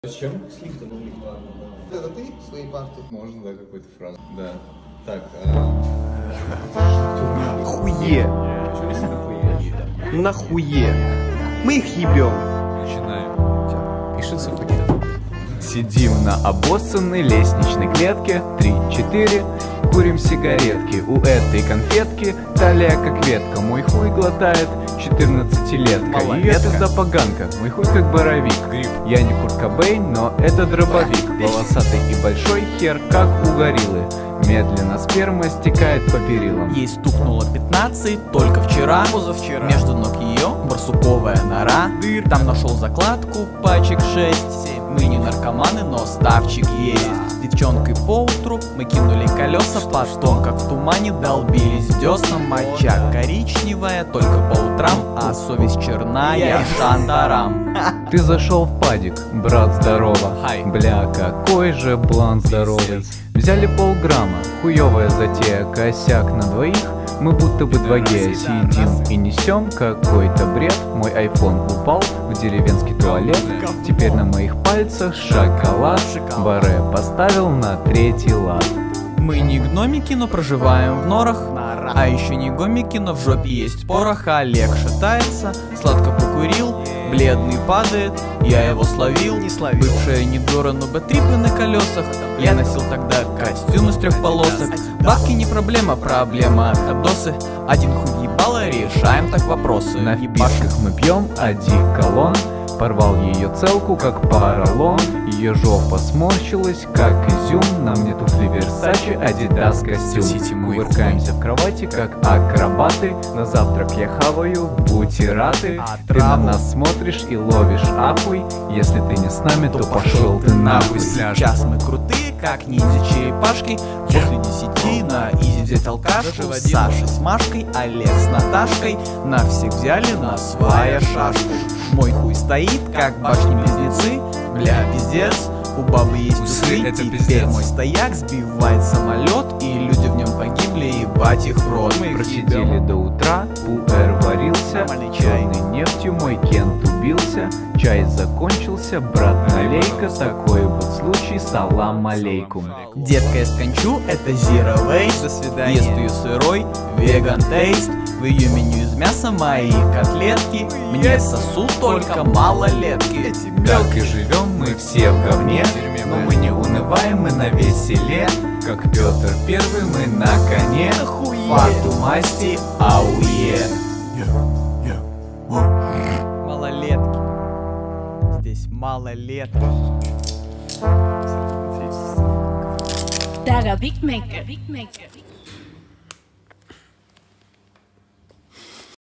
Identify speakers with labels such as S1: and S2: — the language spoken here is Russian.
S1: Зачем? Слив-то на них, ладно, да.
S2: Это ты своей партии?
S1: Можно, да, какую-то фразу. Да. Так,
S3: Хуе. Нахуе. Мы их ебем.
S4: Начинаем. Пишется хоть. Сидим на обоссанной лестничной клетке 3-4, курим сигаретки. У этой конфетки талия как ветка. Мой хуй глотает 14-летка. Ее пизда поганка, мой хуй как боровик. Я не Курт Кобейн, но это дробовик. Волосатый и большой хер, как у гориллы. Медленно сперма стекает по перилам.
S5: Ей стукнуло 15 только вчера.
S3: Позавчера.
S5: Между ног ее барсуковая нора. Там нашел закладку, пачек 6. Мы не наркоманы, но ставчик есть. С девчонкой поутру мы кинули колеса. Потом, как в тумане, долбились в десна. Моча коричневая только по утрам, а совесть черная шантарам.
S4: Ты зашел в падик, брат, здорово. Бля, какой же блант здоровый. Взяли полграмма, хуевая затея, косяк на двоих. Мы будто бы 2G сидим и несем какой-то бред. Мой айфон упал в деревенский туалет. Теперь на моих пальцах шоколад. Баре поставил на 3-й лад.
S5: Мы не гномики, но проживаем в норах. А еще не гомики, но в жопе есть порох. Олег шатается, сладко покурил, бледный падает, я его словил. Бывшая недора, но бэтрипы на колесах. Я носил тогда костюм из 3 полосок. Бабки не проблема, проблема отдосы. Один хуй ебало, решаем так вопросы.
S4: На вписках мы пьем одеколон. Порвал ее целку, как поролон. Ее жопа сморщилась, как изюм. На мне туфли Версачи, Адидас костюм. Мы кувыркаемся в кровати, как акробаты. На завтрак я хаваю бутераты. Ты на нас смотришь и ловишь ахуй. Если ты не с нами, то пошел ты нахуй.
S5: Сейчас мы крутые, как ниндзя-черепашки. После 10 на изи взять алкашку. Саша с Машкой, Олег с Наташкой. На всех взяли на свая шашку. Мой хуй стоит, как башни-близнецы. Бля, пиздец, у бабы есть усы.
S4: Это
S5: Теперь
S4: пиздец.
S5: мой стояк сбивает самолет. И люди в нем погибли, ебать их в рот.
S4: Просидели до утра, пуэр варился. Черной нефтью мой Кент убился. Чай закончился, брат, налей-ка. Такой вот случай, салам алейкум.
S5: Детка, я скончу, это zero waste.
S3: До свидания.
S5: Ест ее сырой, веган тейст. В ее меню из мяса мои котлетки. Мне сосут только малолетки.
S4: Так и живем мы все в говне, но мы не унываем, мы на веселе. Как Петр Первый, мы на коне. Фату масти, ауе.
S5: Малолетки. Здесь малолетки.
S6: Daga Big Maker.